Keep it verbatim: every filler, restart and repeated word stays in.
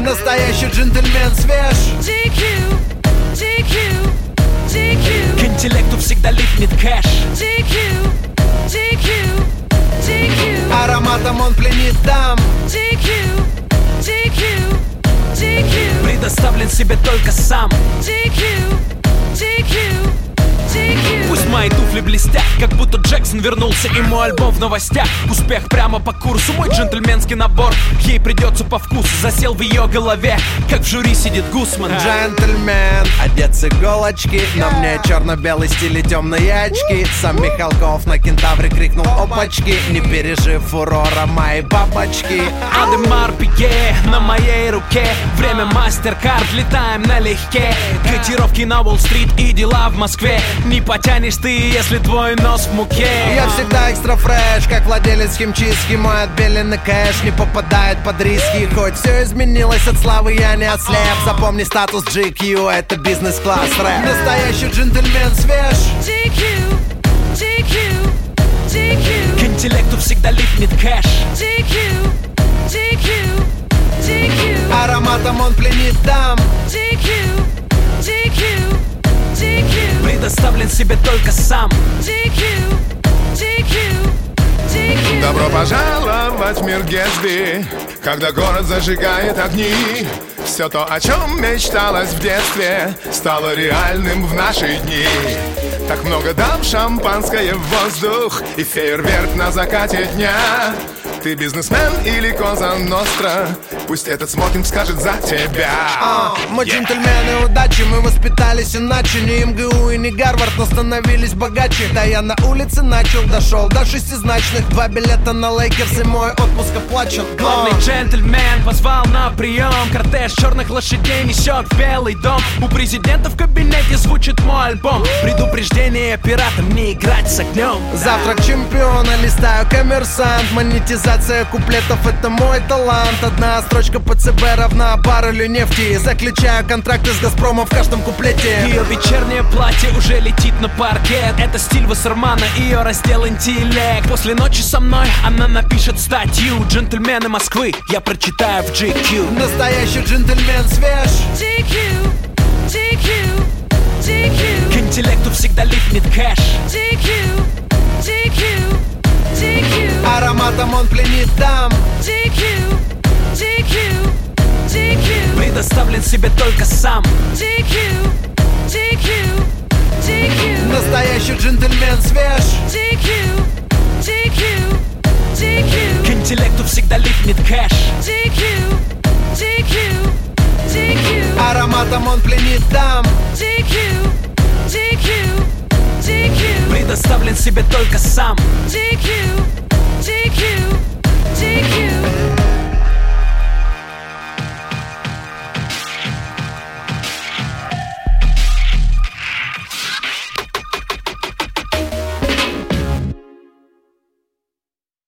Настоящий джентльмен свеж. джи кью, джи кью, джи кью. К интеллекту всегда липнет кэш. джи кью, джи кью, джи кью. Ароматом он пленит дам. джи кью, джи кью, джи кью. Предоставлен себе только сам. джи кью, джи кью, джи кью. Пусть мои туфли блестят, как будто Джексон вернулся, и мой альбом в новостях. Успех прямо по курсу, мой джентльменский набор ей придется по вкусу. Засел в ее голове, как в жюри сидит Гусман. Джентльмен, одет с иголочки. На мне черно-белый стиль и темные очки. Сам Михалков на кентавре крикнул опачки. Не пережив фурора моей бабочки. Адемар Пике на моей руке. Время мастер-карт, летаем налегке. Котировки на Уолл-стрит и дела в Москве. Не потянешь ты, если твой нос в муке. Я всегда экстра фреш, как владелец химчистки. Мой отбеленный кэш не попадает под риски. Хоть все изменилось от славы, я не ослеп. Запомни статус джи кью, это бизнес-класс рэп. Настоящий джентльмен свеж. джи кью, джи кью, джи кью. К интеллекту всегда липнет кэш. джи кью, джи кью, джи кью. Ароматом он пленит дам. джи кью, джи кью, джи кью. Предоставлен себе только сам. джи кью, джи кью, джи кью. Добро пожаловать в мир Гэтсби, когда город зажигает огни. Все то, о чем мечталось в детстве, стало реальным в наши дни. Так много дам, шампанское в воздух и фейерверк на закате дня. Ты бизнесмен или Коза Ностра, пусть этот смокинг скажет за тебя. А, мы джентльмены удачи, мы воспитались иначе. Не эм гэ у и не Гарвард, но становились богаче. Да я на улице начал, дошел до шестизначных. Два билета на Лейкерс и мой отпуск оплачен. Главный джентльмен позвал на прием. Кортеж черных лошадей несет в Белый дом. У президента в кабинете звучит мой альбом. Предупреждение пиратам не играть с огнем. Завтрак чемпиона, листаю коммерсант. Монетизация куплетов — это мой талант. Одна строчка по цэ бэ равна баррелю нефти. Заключаю контракты с Газпромом в каждом куплете. Ее вечернее платье уже летит на паркет. Это стиль Вассермана, ее раздел интеллект. После ночи со мной она напишет статью. Джентльмены Москвы я прочитаю в джи кью. Настоящий джентльмен свеж. джи кью, джи кью, джи кью. К интеллекту всегда липнет кэш. джи кью, джи кью, джи кью. Ароматом он пленит дам. джи кью, джи кью, джи кью. Предоставлен себе только сам. джи кью, джи кью, джи кью. Настоящий джентльмен свеж. джи кью, джи кью, джи кью. К интеллекту всегда липнет кэш. джи кью, джи кью, джи кью. Ароматом он пленит дам. джи кью, джи кью, джи кью. Предоставлен себе только сам. джи кью,